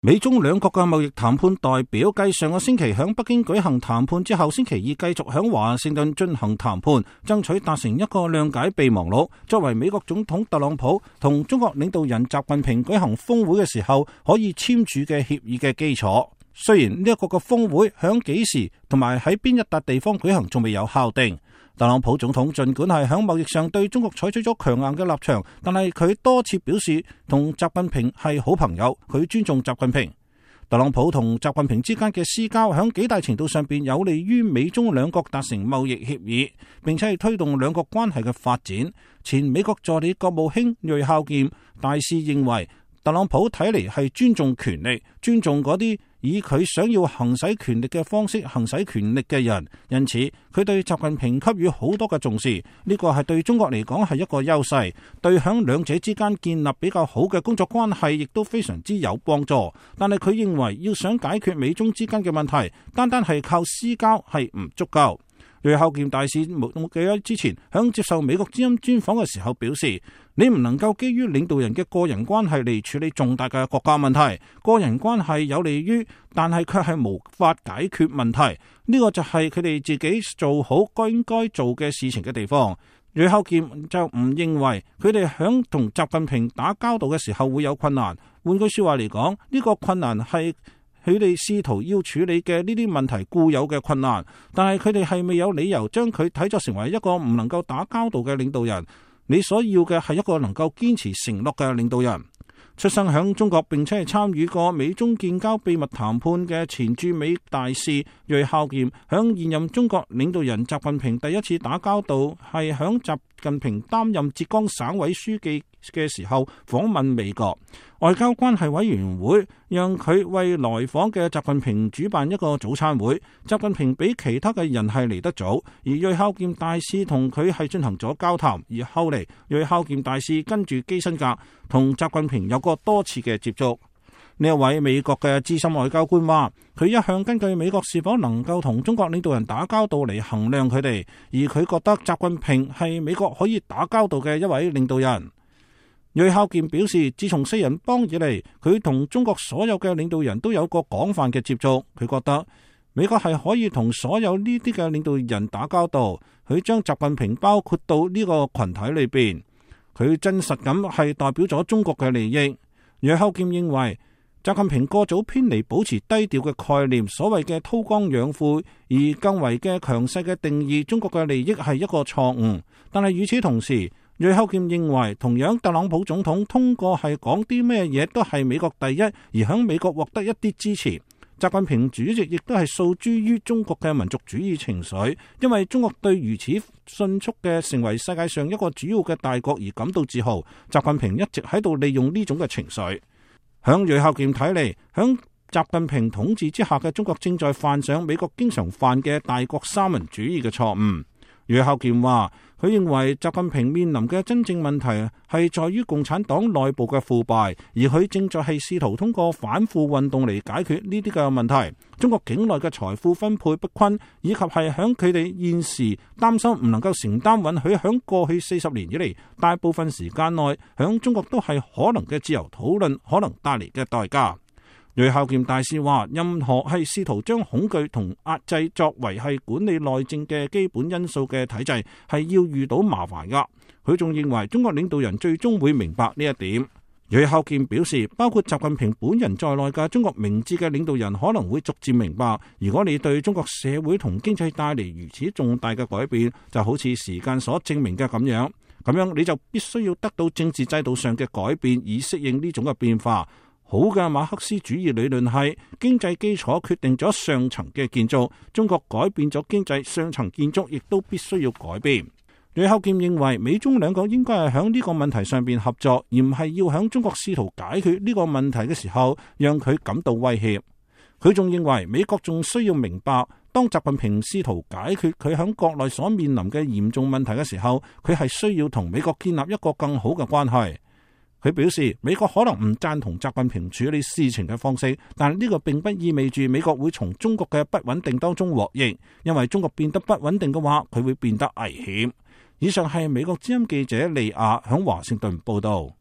美中兩國嘅貿易談判代表繼上個星期響北京舉行談判之後，星期二繼續響華盛頓進行談判，爭取達成一個諒解備忘錄，作為美國總統特朗普同中國領導人習近平舉行峰會嘅時候可以簽署嘅協議嘅基礎。雖然呢一個嘅峰會響幾時同埋喺邊一笪地方舉行仲未有敲定。特朗普總統盡管係響貿易上對中國採取咗強硬嘅立場，但係佢多次表示同習近平係好朋友，佢尊重習近平。特朗普同習近平之間嘅私交響幾大程度上邊有利於美中兩國達成貿易協議，並且係推動兩國關係嘅發展。前美國助理國務卿芮孝儉大使認為，特朗普睇嚟係尊重權力，尊重嗰啲以佢想要行使權力嘅方式行使權力嘅人，因此佢對習近平給予好多嘅重視，呢個係對中國嚟講係一個優勢，對響兩者之間建立比較好嘅工作關係亦都非常之有幫助。但係佢認為要想解決美中之間嘅問題，單單係靠私交係唔足夠。芮孝儉大使冇幾日之前響接受美國之音專訪嘅時候表示，你唔能夠基於領導人嘅個人關係嚟處理重大嘅國家問題，個人關係有利於，但係卻係無法解決問題。呢個就係佢哋自己做好應該做嘅事情嘅地方。芮孝儉就唔認為佢哋響同習近平打交道嘅時候會有困難。換句說話嚟講，呢個困難係佢哋試圖要處理嘅呢啲問題固有嘅困難，但係佢哋係未有理由將佢睇作成為一個唔能夠打交道嘅領導人。你所要嘅係一個能夠堅持承諾嘅領導人。出生響中國並且係參與過美中建交秘密談判嘅前駐美大使芮孝儉，響現任中國領導人習近平第一次打交道係響習近平擔任浙江省委書記嘅時候訪問美國。外交關係委員會讓佢為來訪嘅習近平主辦一個早餐會，習近平比其他嘅人係嚟得早，而芮孝儉大使同佢係進行咗交談，而後嚟芮孝儉大使跟住基辛格同習近平有過多次嘅接觸。呢一位美國嘅資深外交官話，佢一向根據美國是否能夠同中國領導人打交道嚟衡量佢哋，而佢覺得習近平係美國可以打交道嘅一位領導人。芮孝儉表示，自從四人幫以嚟，佢同中國所有嘅領導人都有過廣泛嘅接觸。佢覺得美國係可以同所有呢啲嘅領導人打交道。佢將習近平包括到呢個群體裏邊，佢真實咁係代表咗中國嘅利益。芮孝儉認為，習近平過早偏離保持低調嘅概念，所謂嘅韜光養晦，而更為嘅強勢嘅定義中國嘅利益係一個錯誤。但係與此同時，芮孝儉認為，同樣特朗普總統通過係講啲咩嘢都係美國第一，而響美國獲得一啲支持。習近平主席亦都係訴諸於中國嘅民族主義情緒，因為中國對如此迅速嘅成為世界上一個主要嘅大國而感到自豪。習近平一直喺度利用呢種嘅情緒。響芮孝儉睇嚟，響習近平統治之下嘅中國正在犯上美國經常犯嘅大國三民主義嘅錯誤。芮孝儉話，佢認為習近平面臨嘅真正問題係在於共產黨內部嘅腐敗，而佢正在係試圖通過反腐運動嚟解決呢啲嘅問題。中國境內嘅財富分配不均，以及係響佢哋現時擔心唔能夠承擔允許響過去40年以嚟大部分時間內響中國都係可能嘅自由討論可能帶嚟嘅代價。芮孝儉大使話，任何係試圖將恐懼同壓制作為係管理內政嘅基本因素嘅體制，係要遇到麻煩噶。佢仲認為中國領導人最終會明白呢一點。芮孝儉表示，包括習近平本人在內嘅中國明智嘅領導人可能會逐漸明白，如果你對中國社會同經濟帶嚟如此重大嘅改變，就好似時間所證明嘅咁樣你就必須要得到政治制度上嘅改變，以適應呢種嘅變化。好嘅馬克思主義理論係經濟基礎決定咗上層嘅建築，中國改變咗經濟，上層建築亦都必須要改變。芮孝儉認為美中兩國應該係響呢個問題上邊合作，而唔係要響中國試圖解決呢個問題嘅時候讓佢感到威脅。佢仲認為美國仲需要明白，當習近平試圖解決佢響國內所面臨嘅嚴重問題嘅時候，佢係需要同美國建立一個更好嘅關係。佢表示，美國可能唔贊同習近平處理事情嘅方式，但呢個並不意味住美國會從中國嘅不穩定當中獲益，因為中國變得不穩定嘅話，佢會變得危險。以上係美國之音記者利亞響華盛頓報道。